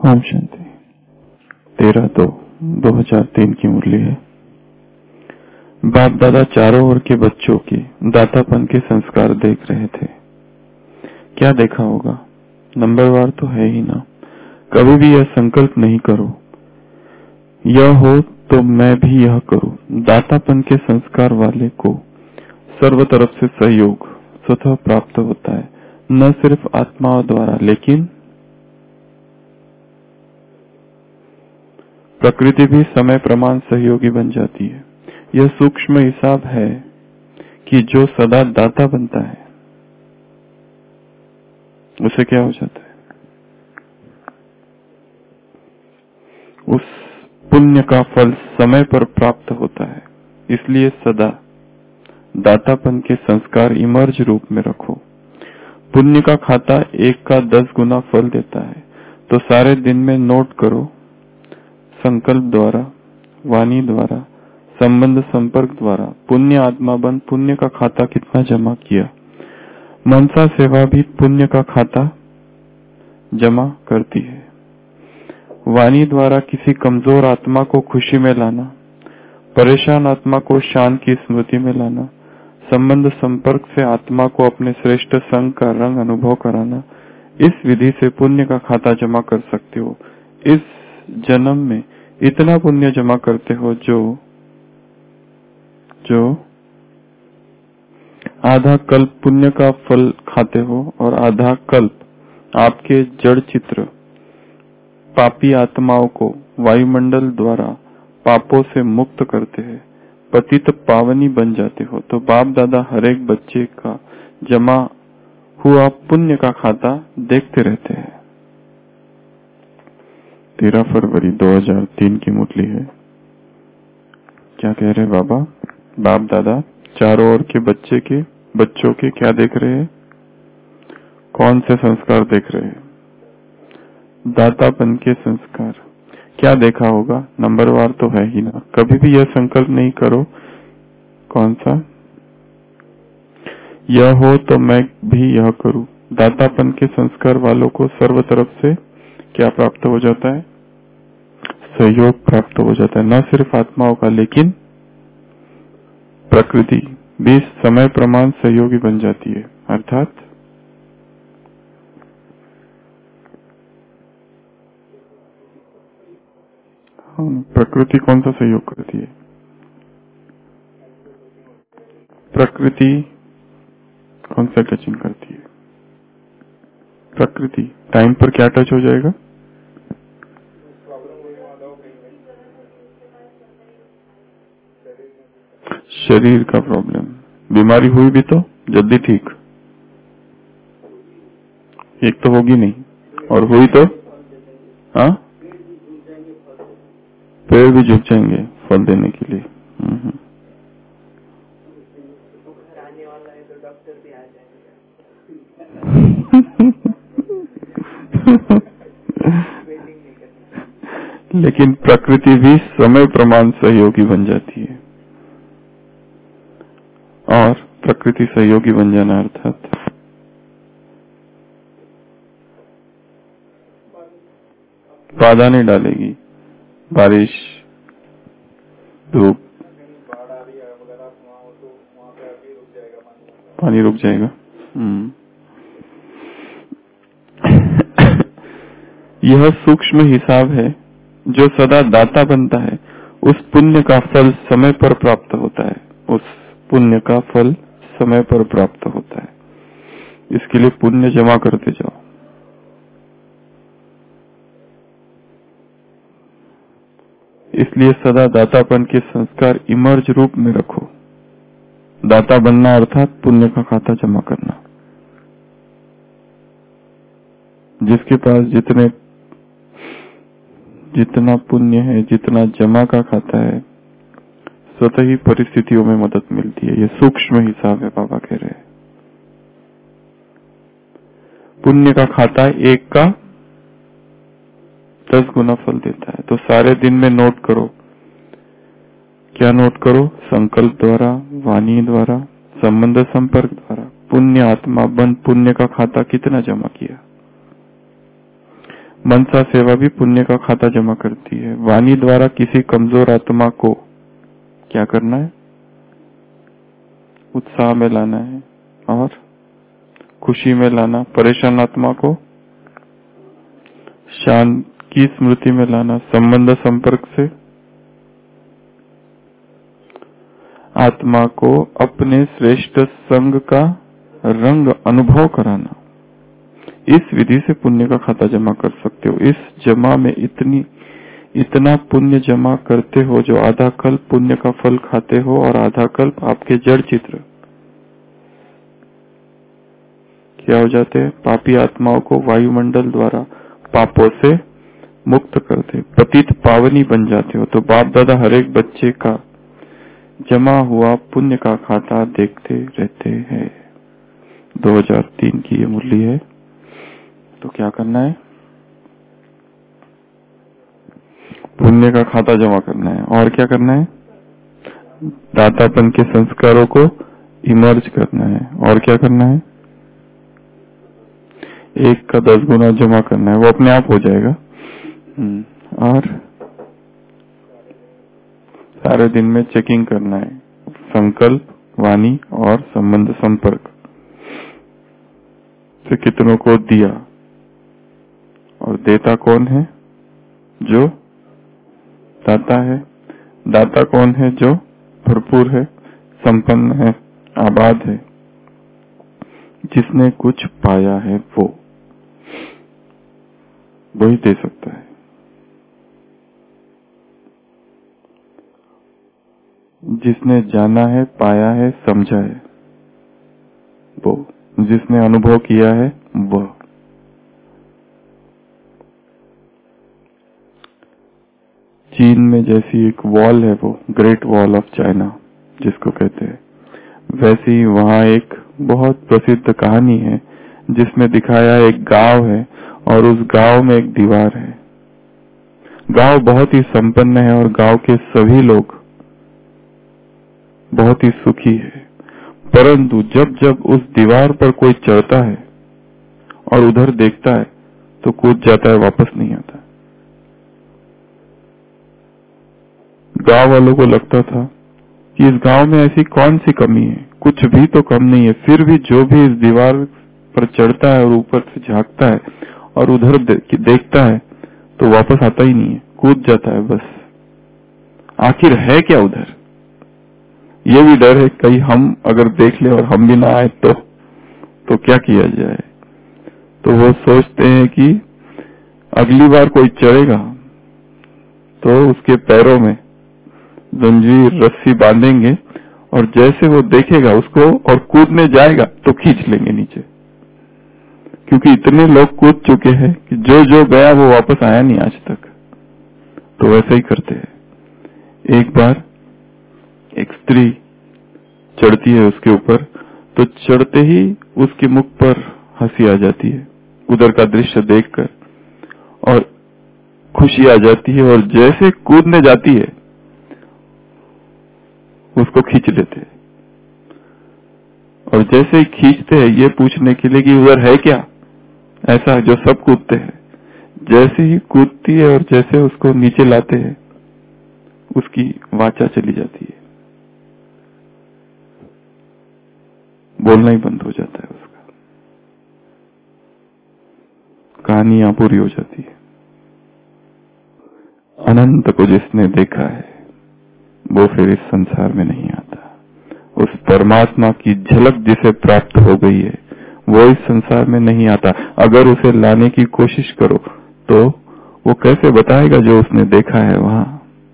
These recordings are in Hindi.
ओम शांति। 13/2/2003 की मुरली है। बाप दादा चारों ओर के बच्चों के दातापन के संस्कार देख रहे थे। क्या देखा होगा? नंबरवार तो है ही ना। कभी भी यह संकल्प नहीं करो, यह हो तो मैं भी यह करूं। दातापन के संस्कार वाले को सर्व तरफ से सहयोग स्वतः प्राप्त होता है, न सिर्फ आत्माओं द्वारा लेकिन प्रकृति भी समय प्रमाण सहयोगी बन जाती है। यह सूक्ष्म हिसाब है कि जो सदा दाता बनता है उसे क्या हो जाता है? उस पुण्य का फल समय पर प्राप्त होता है। इसलिए सदा दातापन के संस्कार इमर्ज रूप में रखो। पुण्य का खाता 1 का 10 गुना फल देता है, तो सारे दिन में नोट करो। संकल्प द्वारा, वाणी द्वारा, संबंध संपर्क द्वारा पुण्य आत्मा बन पुण्य का खाता कितना जमा किया। मनसा सेवा भी पुण्य का खाता जमा करती है। वाणी द्वारा किसी कमजोर आत्मा को खुशी में लाना, परेशान आत्मा को शान की स्मृति में लाना, संबंध संपर्क से आत्मा को अपने श्रेष्ठ संग का रंग अनुभव कराना, इस विधि से पुण्य का खाता जमा कर सकते हो। इस जन्म में इतना पुण्य जमा करते हो जो आधा कल्प पुण्य का फल खाते हो और आधा कल्प आपके जड़ चित्र पापी आत्माओं को वायुमंडल द्वारा पापों से मुक्त करते हैं, पतित पावनी बन जाते हो। तो बाप दादा हर एक बच्चे का जमा हुआ पुण्य का खाता देखते रहते हैं। 13 फरवरी 2003 की मुरली है। क्या कह रहे बाबा? बाप दादा चारों ओर के बच्चों के क्या देख रहे हैं? कौन से संस्कार देख रहे हैं? दातापन के संस्कार। क्या देखा होगा? नंबरवार तो है ही ना। कभी भी यह संकल्प नहीं करो। कौन सा? यह हो तो मैं भी यह करूं। दातापन के संस्कार वालों को सर्व तरफ से क्या प्राप्त हो जाता है? सहयोग प्राप्त हो जाता है, न सिर्फ आत्माओं का लेकिन प्रकृति भी समय प्रमाण सहयोगी बन जाती है। अर्थात प्रकृति कौन सा सहयोग करती है? प्रकृति कौन सा टचिंग करती है? प्रकृति टाइम पर क्या टच हो जाएगा? शरीर का प्रॉब्लम। बीमारी हुई भी तो जल्दी ठीक। एक तो होगी नहीं, और हुई तो हाँ पेड़ भी झुक जाएंगे फल देने के लिए। लेकिन प्रकृति भी समय प्रमाण सहयोगी बन जाती है, और प्रकृति सहयोगी बन जाना अर्थात बाधा नहीं डालेगी। बारिश, धूप, पानी रुक जाएगा। यह सूक्ष्म हिसाब है। जो सदा दाता बनता है उस पुण्य का फल समय पर प्राप्त होता है। उस पुण्य का फल समय पर प्राप्त होता है। इसके लिए पुण्य जमा करते जाओ। इसलिए सदा दातापन के संस्कार इमर्ज रूप में रखो। दाता बनना अर्थात पुण्य का खाता जमा करना। जिसके पास जितना पुण्य है, जितना जमा का खाता है, स्वतः ही परिस्थितियों में मदद मिलती है। ये सूक्ष्म हिसाब है, बाबा कह रहे हैं। पुण्य का खाता 1 का 10 गुना फल देता है। तो सारे दिन में नोट करो। क्या नोट करो? संकल्प द्वारा, वाणी द्वारा, संबंध संपर्क द्वारा पुण्य आत्मा बन पुण्य का खाता कितना जमा किया। मनसा सेवा भी पुण्य का खाता जमा करती है। वाणी द्वारा किसी कमजोर आत्मा को क्या करना है? उत्साह में लाना है और खुशी में लाना। परेशान आत्मा को शांत की स्मृति में लाना। संबंध संपर्क से आत्मा को अपने श्रेष्ठ संग का रंग अनुभव कराना। इस विधि से पुण्य का खाता जमा कर सकते हो। इस जमा में इतना पुण्य जमा करते हो जो आधा कल्प पुण्य का फल खाते हो और आधा कल्प आपके जड़ चित्र क्या हो जाते हैं? पापी आत्माओं को वायुमंडल द्वारा पापों से मुक्त करते, पतित पावनी बन जाते हो। तो बाप दादा हर एक बच्चे का जमा हुआ पुण्य का खाता देखते रहते हैं। 2003 की ये मुरली है। तो क्या करना है? पुण्य का खाता जमा करना है। और क्या करना है? दातापन के संस्कारों को इमर्ज करना है। और क्या करना है? 1 का 10 गुना जमा करना है। वो अपने आप हो जाएगा। और सारे दिन में चेकिंग करना है। संकल्प, वाणी और संबंध संपर्क से कितनों को दिया। और देता कौन है? जो दाता है। दाता कौन है? जो भरपूर है, संपन्न है, आबाद है, जिसने कुछ पाया है वो ही दे सकता है। जिसने जाना है, पाया है, समझा है वो, जिसने अनुभव किया है वह। चीन में जैसी एक वॉल है, वो ग्रेट वॉल ऑफ चाइना जिसको कहते हैं, वैसे ही वहाँ एक बहुत प्रसिद्ध कहानी है जिसमें दिखाया एक गांव है और उस गांव में एक दीवार है। गांव बहुत ही संपन्न है और गांव के सभी लोग बहुत ही सुखी है, परंतु जब जब उस दीवार पर कोई चढ़ता है और उधर देखता है तो कूद जाता है, वापस नहीं आता। गांव वालों को लगता था कि इस गांव में ऐसी कौन सी कमी है, कुछ भी तो कम नहीं है, फिर भी जो भी इस दीवार पर चढ़ता है और ऊपर से झांकता है और उधर देखता है तो वापस आता ही नहीं है, कूद जाता है बस। आखिर है क्या उधर? ये भी डर है कहीं हम अगर देख ले और हम भी ना आए तो क्या किया जाए। तो वो सोचते हैं कि अगली बार कोई चढ़ेगा तो उसके पैरों में जंजीर रस्सी बांधेंगे और जैसे वो देखेगा उसको और कूदने जाएगा तो खींच लेंगे नीचे, क्योंकि इतने लोग कूद चुके हैं कि जो गया वो वापस आया नहीं आज तक। तो वैसे ही करते हैं। एक बार एक स्त्री चढ़ती है उसके ऊपर, तो चढ़ते ही उसके मुख पर हंसी आ जाती है उधर का दृश्य देखकर और खुशी आ जाती है, और जैसे कूदने जाती है उसको खींच लेते हैं। और जैसे ही खींचते हैं ये पूछने के लिए कि उधर है क्या, ऐसा जो सब कूदते हैं, जैसे ही कूदती है और जैसे उसको नीचे लाते हैं उसकी वाचा चली जाती है, बोलना ही बंद हो जाता है उसका। कहानी यहां पूरी हो जाती है। अनंत को जिसने देखा है वो फिर इस संसार में नहीं आता। उस परमात्मा की झलक जिसे प्राप्त हो गई है वो इस संसार में नहीं आता। अगर उसे लाने की कोशिश करो तो वो कैसे बताएगा जो उसने देखा है वहां।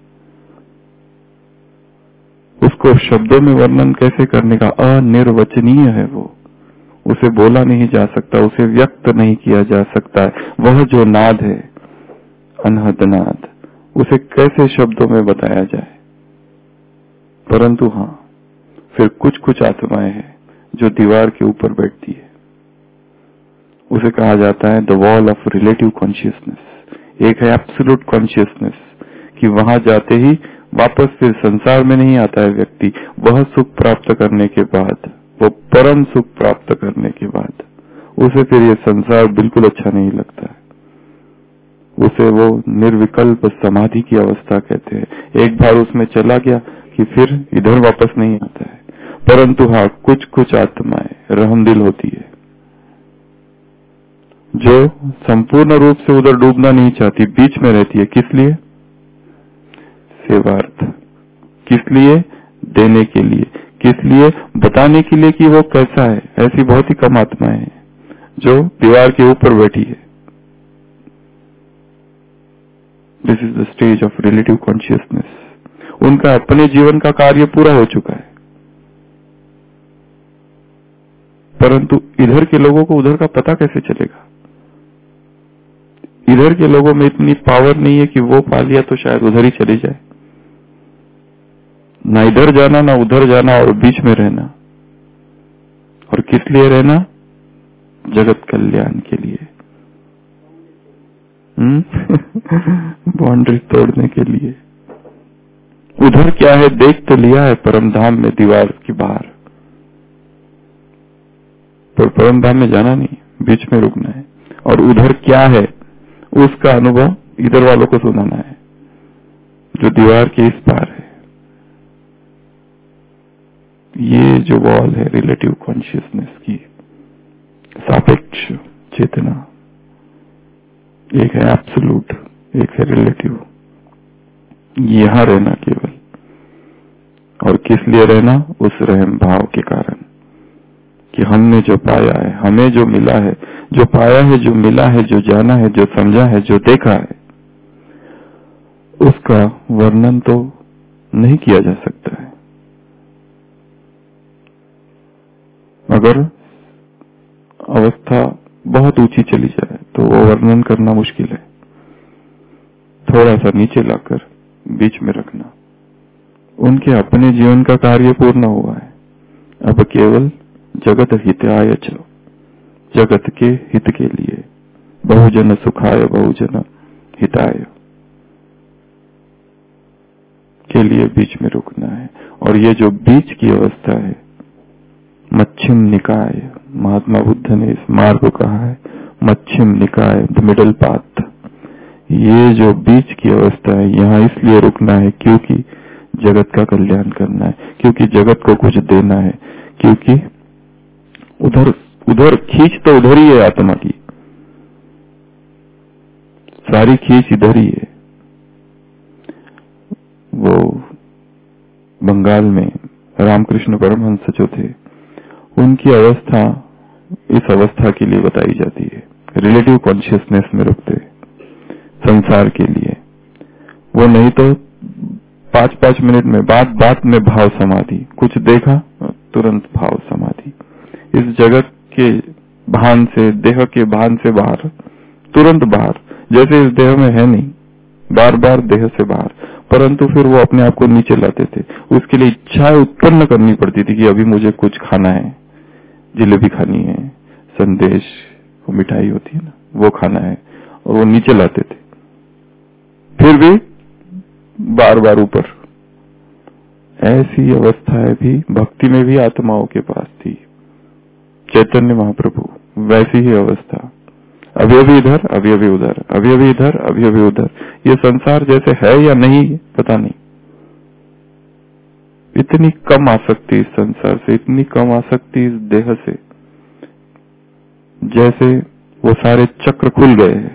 उसको शब्दों में वर्णन कैसे करने का, अनिर्वचनीय है वो, उसे बोला नहीं जा सकता, उसे व्यक्त नहीं किया जा सकता है। वह जो नाद है, अनहद नाद, उसे कैसे शब्दों में बताया जाए। परंतु हाँ, फिर कुछ कुछ आत्माएं हैं जो दीवार के ऊपर बैठती है, उसे कहा जाता है the wall of relative consciousness. एक है एब्सोल्यूट कॉन्शियसनेस कि वहां जाते ही वापस फिर संसार में नहीं आता है व्यक्ति। वह सुख प्राप्त करने के बाद, वो परम सुख प्राप्त करने के बाद उसे फिर ये संसार बिल्कुल अच्छा नहीं लगता है। उसे वो निर्विकल्प समाधि की अवस्था कहते हैं। एक बार उसमें चला गया कि फिर इधर वापस नहीं आता है। परंतु हाँ, कुछ कुछ आत्माएं रहमदिल होती है जो संपूर्ण रूप से उधर डूबना नहीं चाहती, बीच में रहती है। किस लिए? सेवार्थ। किस लिए? देने के लिए। किस लिए? बताने के लिए कि वो कैसा है। ऐसी बहुत ही कम आत्माएं हैं जो दीवार के ऊपर बैठी है। This is the stage of relative consciousness. उनका अपने जीवन का कार्य पूरा हो चुका है, परंतु इधर के लोगों को उधर का पता कैसे चलेगा? इधर के लोगों में इतनी पावर नहीं है कि वो पा लिया तो शायद उधर ही चले जाए। ना इधर जाना ना उधर जाना और बीच में रहना। और किस लिए रहना? जगत कल्याण के लिए। बाउंड्री तोड़ने के लिए। उधर क्या है देख तो लिया है परम धाम में, दीवार की बाहर, पर परम धाम में जाना नहीं, बीच में रुकना है। और उधर क्या है उसका अनुभव इधर वालों को सुनाना है जो दीवार के इस पार है। ये जो वॉल है रिलेटिव कॉन्शियसनेस की, सापेक्ष चेतना, एक है एब्सोल्यूट, एक है रिलेटिव। यहां रहना केवल, और किस लिए रहना? उस रहम भाव के कारण कि हमने जो पाया है, हमें जो मिला है, जो पाया है, जो मिला है, जो जाना है, जो समझा है, जो देखा है, उसका वर्णन तो नहीं किया जा सकता है। अगर अवस्था बहुत ऊंची चली जाए तो वो वर्णन करना मुश्किल है। थोड़ा सा नीचे लाकर बीच में रखना। उनके अपने जीवन का कार्य पूर्ण हुआ है। अब केवल जगत हिताय च, जगत के हित के लिए, बहुजन सुखाय बहुजन हिताय के लिए बीच में रुकना है। और ये जो बीच की अवस्था है, मच्छिम निकाय, महात्मा बुद्ध ने इस मार्ग को कहा है मच्छिम निकाय, द मिडल पाथ। ये जो बीच की अवस्था है, यहाँ इसलिए रुकना है क्योंकि जगत का कल्याण करना है, क्योंकि जगत को कुछ देना है, क्योंकि उधर उधर खींच तो उधर ही है आत्मा की, सारी खींच इधर ही है। वो बंगाल में रामकृष्ण परमहंस जो थे, उनकी अवस्था इस अवस्था के लिए बताई जाती है, रिलेटिव कॉन्शियसनेस में रुकते संसार के लिए। वो नहीं तो 5-5 मिनट में बात में भाव समाधि, कुछ देखा तुरंत भाव समाधि, इस जगत के भान से, देह के भान से बाहर, तुरंत बाहर, जैसे इस देह में है नहीं, बार बार देह से बाहर। परंतु फिर वो अपने आप को नीचे लाते थे। उसके लिए इच्छाएं उत्पन्न करनी पड़ती थी कि अभी मुझे कुछ खाना है, जलेबी खानी है, संदेश, वो मिठाई होती है ना, वो खाना है, और वो नीचे लाते थे। फिर भी बार बार ऊपर। ऐसी अवस्थाएं भी भक्ति में भी आत्माओं के पास थी। चैतन्य महाप्रभु वैसी ही अवस्था, अभी अभी इधर, अभी अभी उधर, अभी अभी इधर, अभी अभी उधर। ये संसार जैसे है या नहीं पता नहीं। इतनी कम आसक्ति इस संसार से, इतनी कम आसक्ति इस देह से, जैसे वो सारे चक्र खुल गए हैं।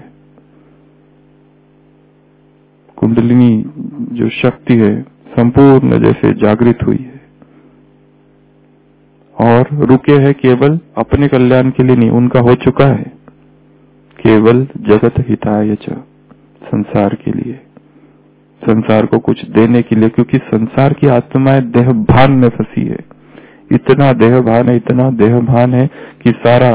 कुंडलिनी जो शक्ति है संपूर्ण जैसे जागृत हुई है, और रुके है केवल अपने कल्याण के लिए नहीं, उनका हो चुका है केवल जगत हिताय च, संसार के लिए, संसार को कुछ देने के लिए। क्योंकि संसार की आत्माएं देह भान में फंसी है। इतना देह भान है, इतना देह भान है कि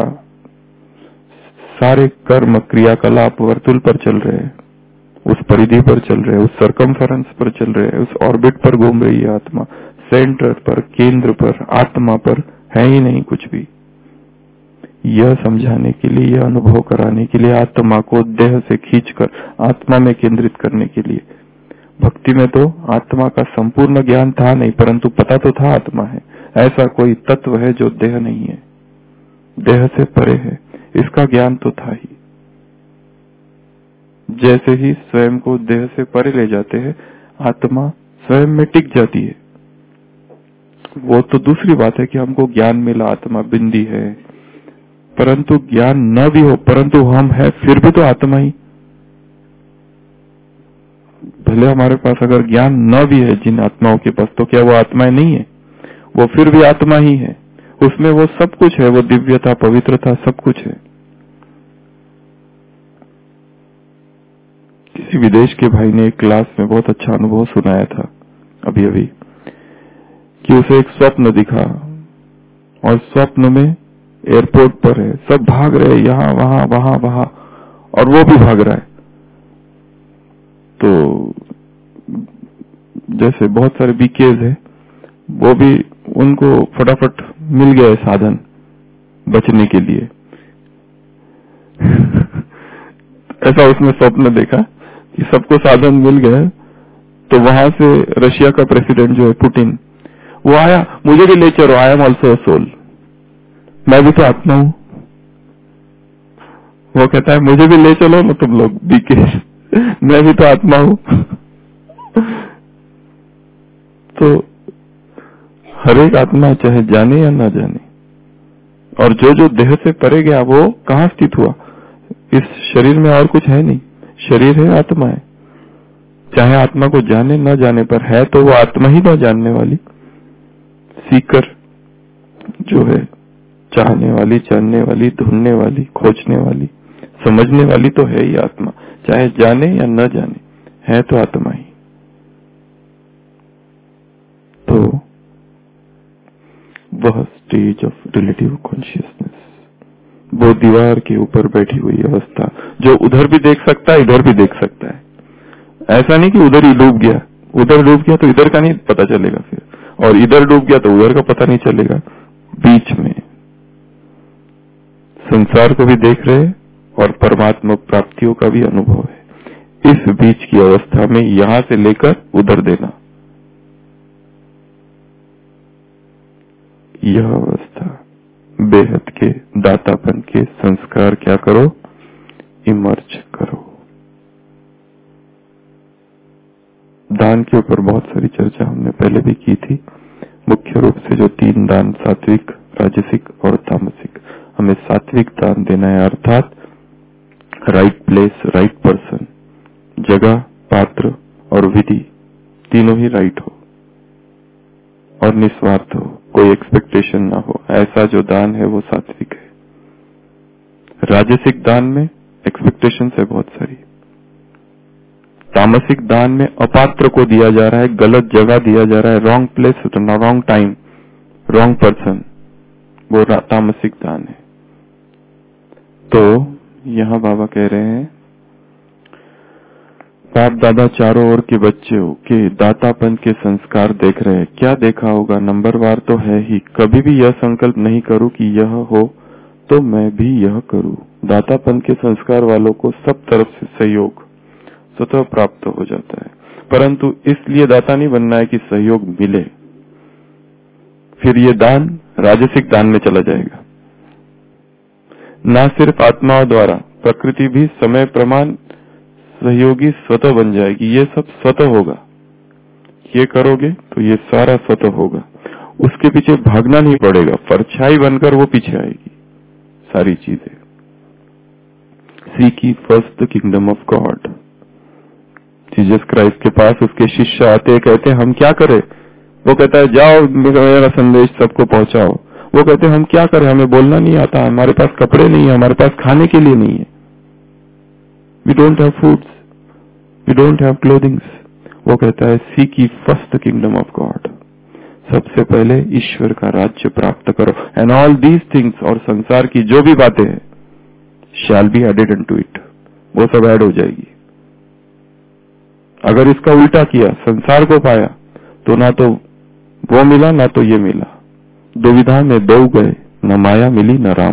सारे कर्म क्रियाकलाप वर्तुल पर चल रहे हैं, उस परिधि पर चल रहे हैं, उस सरकमफेरेंस पर चल रहे हैं, उस ऑर्बिट पर घूम रही है आत्मा। सेंटर पर, केंद्र पर, आत्मा पर है ही नहीं कुछ भी। यह समझाने के लिए, यह अनुभव कराने के लिए, आत्मा को देह से खींचकर आत्मा में केंद्रित करने के लिए। भक्ति में तो आत्मा का संपूर्ण ज्ञान था नहीं, परंतु पता तो था आत्मा है, ऐसा कोई तत्व है जो देह नहीं है, देह से परे है, इसका ज्ञान तो था ही। जैसे ही स्वयं को देह से परे ले जाते हैं, आत्मा स्वयं में टिक जाती है। वो तो दूसरी बात है कि हमको ज्ञान मिला, आत्मा बिंदी है, परंतु ज्ञान न भी हो, परंतु हम है फिर भी तो आत्मा ही। भले हमारे पास अगर ज्ञान न भी है जिन आत्माओं के पास, तो क्या वो आत्माएं नहीं है? वो फिर भी आत्मा ही है। उसमें वो सब कुछ है, वो दिव्यता, पवित्रता, सब कुछ है। किसी विदेश के भाई ने एक क्लास में बहुत अच्छा अनुभव सुनाया था अभी अभी, कि उसे एक स्वप्न दिखा और स्वप्न में एयरपोर्ट पर है, सब भाग रहे हैं, यहाँ वहां वहां वहां, और वो भी भाग रहा है। तो जैसे बहुत सारे बीकेज है, वो भी उनको फटाफट मिल गया साधन बचने के लिए। ऐसा उसने स्वप्न देखा कि सबको साधन मिल गया। तो वहां से रशिया का प्रेसिडेंट जो है पुतिन, वो आया, मुझे भी ले चलो, I am also a soul, मैं भी तो आत्मा हूं। वो कहता है मुझे भी ले चलो ना तुम लोग बीकेज, मैं भी तो आत्मा हूं। तो हर एक आत्मा चाहे जाने या ना जाने, और जो जो देह से परे गया वो कहाँ स्थित हुआ? इस शरीर में और कुछ है नहीं, शरीर है, आत्मा है। चाहे आत्मा को जाने न जाने पर है तो वो आत्मा ही ना जानने वाली, सीकर जो है, चाहने वाली, जानने वाली, ढूंढने वाली, खोजने वाली, समझने वाली तो है ही आत्मा। चाहे जाने या न जाने, है तो आत्मा ही। तो वह स्टेज ऑफ रिलेटिव कॉन्शियसनेस, वो दीवार के ऊपर बैठी हुई अवस्था, जो उधर भी देख सकता है, इधर भी देख सकता है। ऐसा नहीं कि उधर ही डूब गया, उधर डूब गया तो इधर का नहीं पता चलेगा फिर, और इधर डूब गया तो उधर का पता नहीं चलेगा। बीच में संसार को भी देख रहे और परमात्मा प्राप्तियों का भी अनुभव है। इस बीच की अवस्था में यहां से लेकर उधर देना, यह अवस्था बेहद के दातापन के संस्कार क्या करो, इमर्ज करो। दान के ऊपर बहुत सारी चर्चा हमने पहले भी की थी। मुख्य रूप से जो 3 दान, सात्विक, राजसिक और तामसिक, हमें सात्विक दान देना है, अर्थात राइट प्लेस, राइट पर्सन, जगह, पात्र और विधि तीनों ही राइट हो और निस्वार्थ हो, कोई एक्सपेक्टेशन ना हो, ऐसा जो दान है वो सात्विक है। राजसिक दान में एक्सपेक्टेशन है बहुत सारी। तामसिक दान में अपात्र को दिया जा रहा है, गलत जगह दिया जा रहा है, wrong place, wrong time, wrong person, वो तामसिक दान है। तो यहाँ बाबा कह रहे हैं, बाप दादा चारों ओर के बच्चों के दातापन के संस्कार देख रहे हैं। क्या देखा होगा? नंबरवार तो है ही। कभी भी यह संकल्प नहीं करूं कि यह हो तो मैं भी यह करूं। दातापन के संस्कार वालों को सब तरफ से सहयोग स्वतः प्राप्त हो जाता है, परंतु इसलिए दाता नहीं बनना है कि सहयोग मिले, फिर ये दान राजसिक दान में चला जाएगा। न सिर्फ आत्माओं द्वारा, प्रकृति भी समय प्रमाण सहयोगी स्वतः बन जाएगी। ये सब स्वतः होगा, ये करोगे तो ये सारा स्वतः होगा, उसके पीछे भागना नहीं पड़ेगा, परछाई बनकर वो पीछे आएगी सारी चीजें। Seek ye first the kingdom of God. Jesus Christ के पास उसके शिष्य आते, कहते हम क्या करें? वो कहता है जाओ मेरा संदेश सबको पहुंचाओ। वो कहते हम क्या करें, हमें बोलना नहीं आता, हमारे पास कपड़े नहीं है, हमारे पास खाने के लिए नहीं है, we don't have foods, we don't have clothings. वो कहता है seek ye first the kingdom of God, सबसे पहले ईश्वर का राज्य प्राप्त करो, एंड ऑल दीज थिंग्स, और संसार की जो भी बातें हैं, shall be added unto it, वो सब ऐड हो जाएगी। अगर इसका उल्टा किया, संसार को पाया, तो ना तो वो मिला ना तो ये मिला, दुविधा में दो गए, न माया मिली न राम,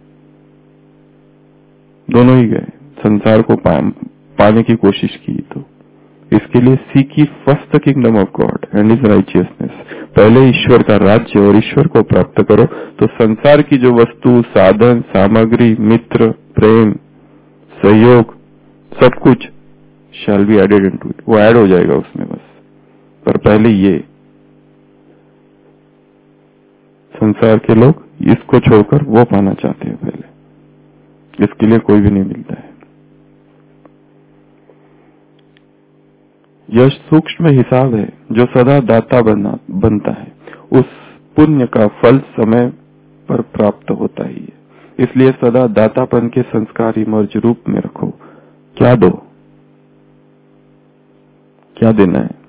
दोनों ही गए। संसार को पाने की कोशिश की, तो इसके लिए seek ye first the kingdom of God and his righteousness, पहले ईश्वर का राज्य और ईश्वर को प्राप्त करो, तो संसार की जो वस्तु, साधन, सामग्री, मित्र, प्रेम, सहयोग, सब कुछ shall be added into it, वो ऐड हो जाएगा उसमें बस। पर पहले ये संसार के लोग इसको छोड़कर वो पाना चाहते हैं, पहले इसके लिए कोई भी नहीं मिलता है। यह सूक्ष्म हिसाब है जो सदा दाता बनता है, उस पुण्य का फल समय पर प्राप्त होता ही है। इसलिए सदा दातापन के संस्कार इमर्ज रूप में रखो। क्या दो, क्या देना है?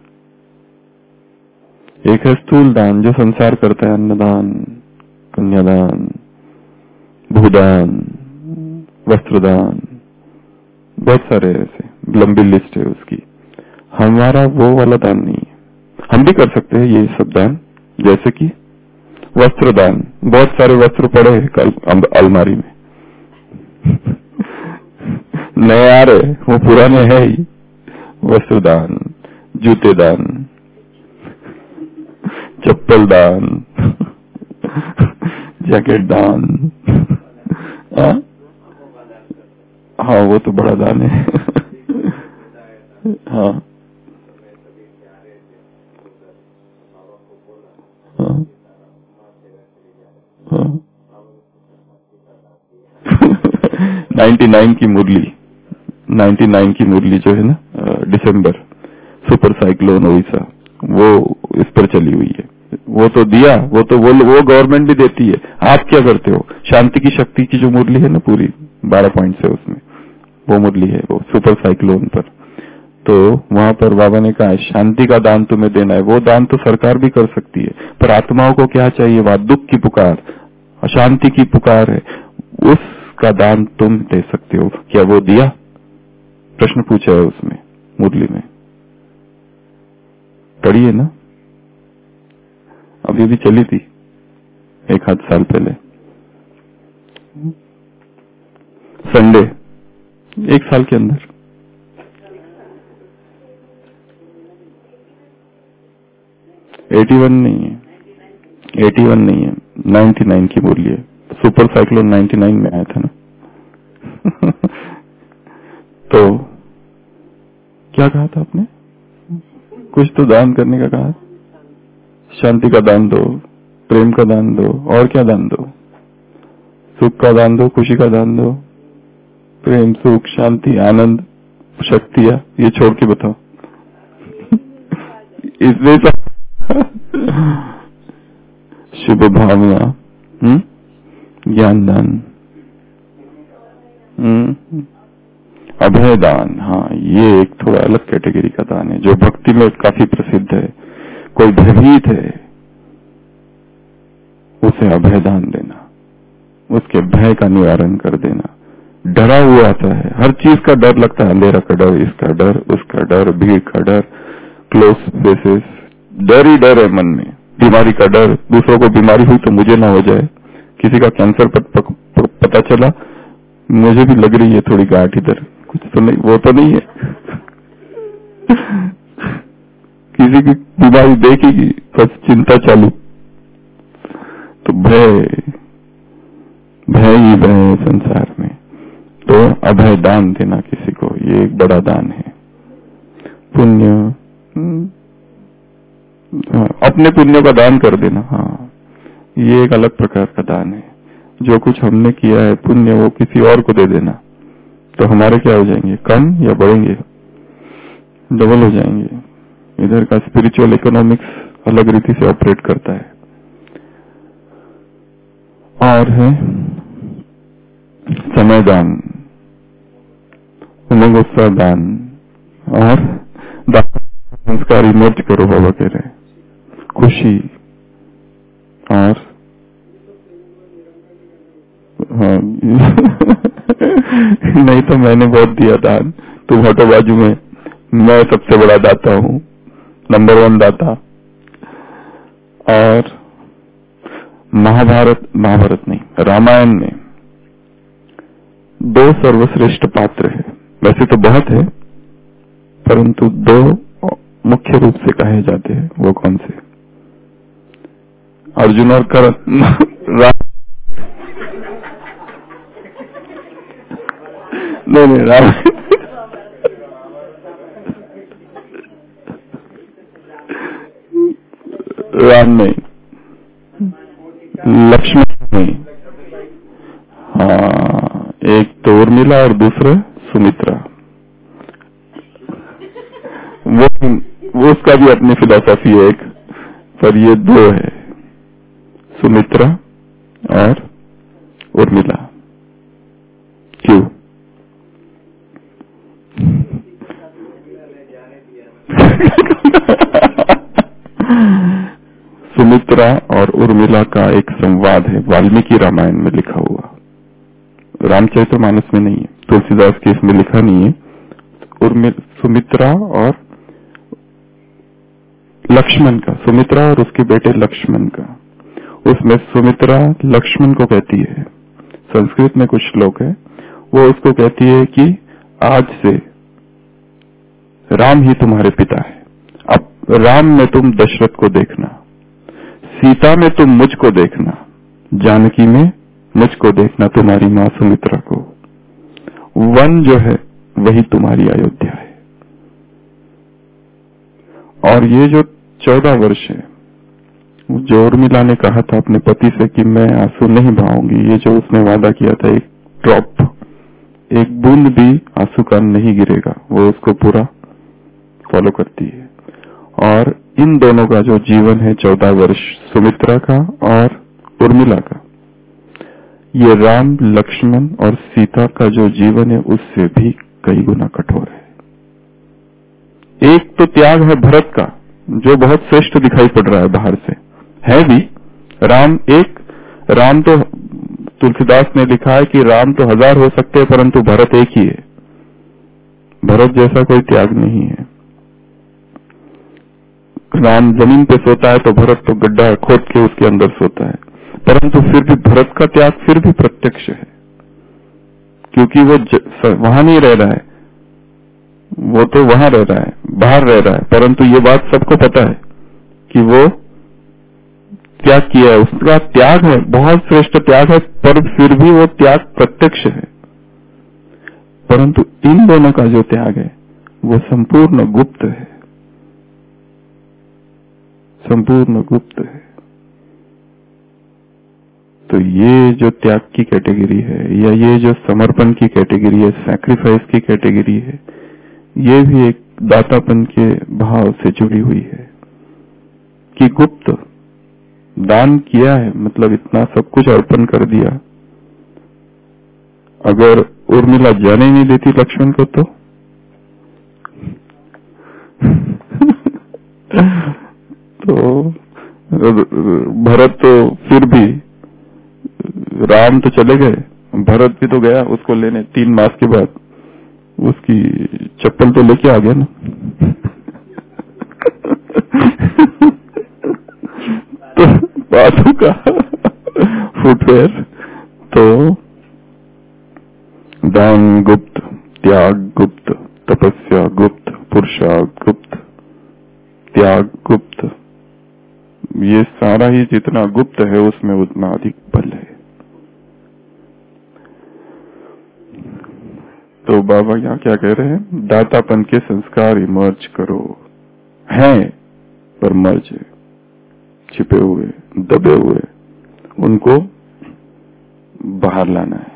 एक है स्थूल दान जो संसार करता है, अन्नदान, कन्यादान, भूदान, वस्त्रदान, बहुत सारे ऐसे लंबी लिस्ट है उसकी। हमारा वो वाला दान नहीं है। हम भी कर सकते हैं ये सब दान, जैसे कि वस्त्रदान। बहुत सारे वस्त्र पड़े हैं कल अलमारी में नए आ रहे, वो पुराने है ही। वस्त्रदान, जूते दान, चप्पल दान, जैकेट दान। हाँ वो तो बड़ा दान है। हाँ हाँ हाँ 99 की मुरली, 99 की मुरली जो है ना, दिसंबर सुपर साइक्लोन ओडिशा, वो इस पर चली हुई है। वो तो दिया, वो तो वो गवर्नमेंट भी देती है। आप क्या करते हो? शांति की शक्ति की जो मुरली है ना, पूरी 12 पॉइंट्स है उसमें, वो मुरली है, वो सुपर साइक्लोन पर। तो वहां पर बाबा ने कहा शांति का दान तुम्हें देना है। वो दान तो सरकार भी कर सकती है, पर आत्माओं को क्या चाहिए? वहां दुख की पुकार, अशांति की पुकार है, उसका दान तुम दे सकते हो। क्या वो दिया? प्रश्न पूछा है उसमें मुरली में, पढ़ी है ना, अभी भी चली थी 1 आध साल पहले, संडे, 1 साल के अंदर। $81 नहीं है, 81 नहीं है, 99 की मुरली है। सुपर साइक्लोन 99 में आया था ना। तो क्या कहा था आपने? कुछ तो दान करने का कहा। शांति का दान दो, प्रेम का दान दो, और क्या दान दो? सुख का दान दो, खुशी का दान दो, प्रेम, सुख, शांति, आनंद, शक्तियां, ये छोड़ के बताओ। इसमें शुभ भावना, ज्ञान दान, अभय दान। हाँ, ये एक थोड़ा अलग कैटेगरी का दान है जो भक्ति में काफी प्रसिद्ध है। कोई भयभीत है, उसे अभय दान देना, उसके भय का निवारण कर देना। डरा हुआ आता है, हर चीज का डर लगता है, अंधेरा का डर, इसका डर, उसका डर, भीड़ का डर, क्लोज स्पेसेस, डर ही डर है मन में। बीमारी का डर, दूसरों को बीमारी हुई तो मुझे ना हो जाए। किसी का कैंसर पता चला, मुझे भी लग रही है थोड़ी गांठ इधर, कुछ तो नहीं, वो तो नहीं है। किसी की बीमारी देखेगी बस चिंता चालू। तो भय ही भय है संसार में। तो अभय दान देना किसी को, ये एक बड़ा दान है। पुण्य, अपने पुण्य का दान कर देना, हाँ, ये एक अलग प्रकार का दान है। जो कुछ हमने किया है पुण्य, वो किसी और को दे देना, तो हमारे क्या हो जाएंगे? कम या बढ़ेंगे? डबल हो जाएंगे। इधर का स्पिरिचुअल इकोनॉमिक्स अलग रीति से ऑपरेट करता है। और है समय दान, गुस्सा दान, और संस्कार इमर्ज करो, बाबा कह रहे, खुशी, और हाँ नहीं तो मैंने बहुत दिया दान, तुम हटो बाजू में, मैं सबसे बड़ा दाता हूँ, नंबर 1 दाता। और महाभारत नहीं, रामायण में 2 सर्वश्रेष्ठ पात्र है। वैसे तो बहुत है, परंतु 2 मुख्य रूप से कहे जाते हैं। वो कौन से? अर्जुन और कर्ण। नहीं, राम नहीं, लक्ष्मण नहीं। हाँ, एक तो उर्मिला और दूसरा सुमित्रा। वो उसका भी अपनी फिलॉसफी है एक, पर ये दो है, सुमित्रा और उर्मिला। क्यों? सुमित्रा और उर्मिला का एक संवाद है, वाल्मीकि रामायण में लिखा हुआ, रामचरितमानस में नहीं है, तुलसीदास के इसमें लिखा नहीं है। सुमित्रा और लक्ष्मण का, सुमित्रा और उसके बेटे लक्ष्मण का, उसमें सुमित्रा लक्ष्मण को कहती है, संस्कृत में कुछ श्लोक है, वो उसको कहती है कि आज से राम ही तुम्हारे पिता है, अब राम में तुम दशरथ को देखना, सीता में तुम मुझको देखना, जानकी में मुझको देखना, तुम्हारी माँ सुमित्रा को। वन जो है वही तुम्हारी अयोध्या है। और ये जो 14 वर्ष है, जो उर्मिला ने कहा था अपने पति से कि मैं आंसू नहीं बहाऊंगी, ये जो उसने वादा किया था, एक ड्रॉप, एक बूंद भी आंसू का नहीं गिरेगा, वो उसको पूरा फॉलो करती है। और इन दोनों का जो जीवन है 14 वर्ष, सुमित्रा का और उर्मिला का, ये राम, लक्ष्मण और सीता का जो जीवन है उससे भी कई गुना कठोर है। एक तो त्याग है भरत का, जो बहुत श्रेष्ठ दिखाई पड़ रहा है बाहर से, है भी राम तो तुलसीदास ने लिखा है कि राम तो 1000 हो सकते हैं परंतु भरत एक ही है। भरत जैसा कोई त्याग नहीं है। राम जमीन पे सोता है तो भरत तो गड्ढा खोद के उसके अंदर सोता है, परंतु फिर भी भरत का त्याग फिर भी प्रत्यक्ष है, क्योंकि वो वहां नहीं रह रहा है, वो तो वहां रह रहा है, बाहर रह रहा है, परंतु ये बात सबको पता है कि वो त्याग किया है, उसका त्याग है, बहुत श्रेष्ठ त्याग है, पर फिर भी वो त्याग प्रत्यक्ष है। परंतु इन दोनों का जो त्याग है वो संपूर्ण गुप्त है, संपूर्ण गुप्त है। तो ये जो त्याग की कैटेगरी है, या ये जो समर्पण की कैटेगरी है, सैक्रिफाइस की कैटेगरी है, ये भी एक दातापन के भाव से जुड़ी हुई है कि गुप्त दान किया है, मतलब इतना सब कुछ अर्पण कर दिया। अगर उर्मिला जाने नहीं देती लक्ष्मण को तो भरत तो फिर भी, राम तो चले गए, भरत भी तो गया उसको लेने 3 मास के बाद, उसकी चप्पल तो लेके आ गया ना। तो बातों का फुटवेयर, तो दान गुप्त, त्याग गुप्त, तपस्या गुप्त, पुरुषार्थ गुप्त, त्याग गुप्त, ये सारा ही जितना गुप्त है उसमें उतना अधिक बल है। तो बाबा यहाँ क्या कह रहे हैं, दातापन के संस्कार इमर्ज करो, हैं पर मर्ज है, छिपे हुए, दबे हुए, उनको बाहर लाना है।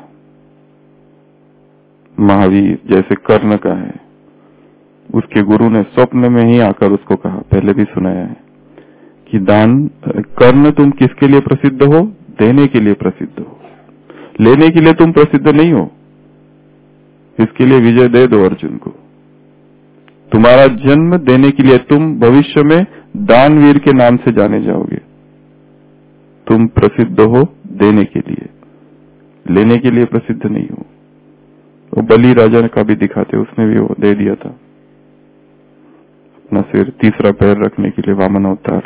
महावीर जैसे कर्ण का है, उसके गुरु ने स्वप्न में ही आकर उसको कहा, पहले भी सुनाया है कि दान, कर्ण तुम किसके लिए प्रसिद्ध हो? देने के लिए प्रसिद्ध हो, लेने के लिए तुम प्रसिद्ध नहीं हो। इसके लिए विजय दे दो अर्जुन को। तुम्हारा जन्म देने के लिए, तुम भविष्य में दानवीर के नाम से जाने जाओगे। तुम प्रसिद्ध हो देने के लिए, लेने के लिए प्रसिद्ध नहीं हो। वो बलि राजा का भी दिखाते, उसने भी वो दे दिया था अपना सिर, तीसरा पैर रखने के लिए वामन अवतार।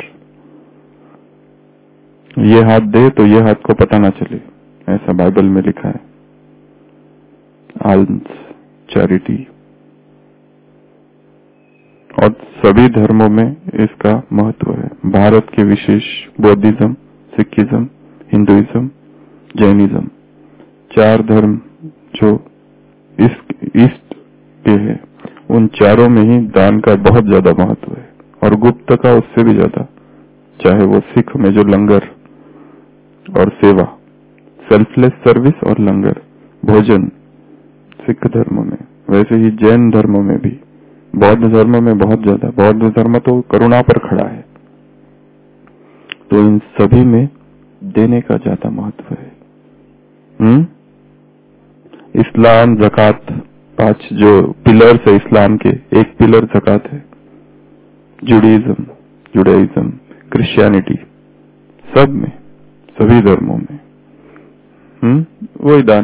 ये हाथ दे तो ये हाथ को पता ना चले, ऐसा बाइबल में लिखा है। आल्म्स, चैरिटी, और सभी धर्मों में इसका महत्व है। भारत के विशेष बौद्धिज्म, सिखिज्म, हिंदुइज्म, जैनिज्म, 4 धर्म जो ईस्ट के हैं, उन चारों में ही दान का बहुत ज्यादा महत्व है, और गुप्त का उससे भी ज्यादा, चाहे वो सिख में जो लंगर और सेवा, सेल्फलेस सर्विस और लंगर, भोजन सिख धर्म में, वैसे ही जैन धर्म में भी, बौद्ध धर्म में बहुत ज्यादा, बौद्ध धर्म तो करुणा पर खड़ा है। तो इन सभी में देने का ज्यादा महत्व है। इस्लाम, ज़कात, 5 जो पिलर्स है इस्लाम के, एक पिलर ज़कात है। जुडाइज्म, क्रिश्चियनिटी, सब में, सभी धर्मों में वही दान।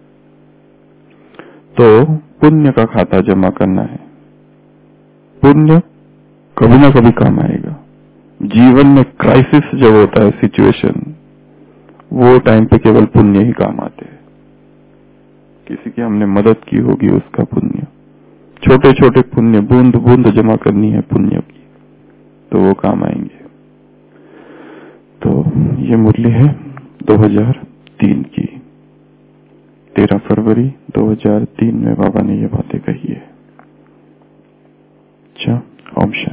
तो पुण्य का खाता जमा करना है। पुण्य कभी ना कभी काम आएगा। जीवन में क्राइसिस जब होता है, सिचुएशन, वो टाइम पे केवल पुण्य ही काम आते हैं। किसी की हमने मदद की होगी, उसका पुण्य, छोटे छोटे पुण्य, बूंद बूंद जमा करनी है पुण्य की, तो वो काम आएंगे। तो ये मुरली है 2003 की, 13 फरवरी 2003 में बाबा ने ये बातें कही है। अच्छा, ओम शांति।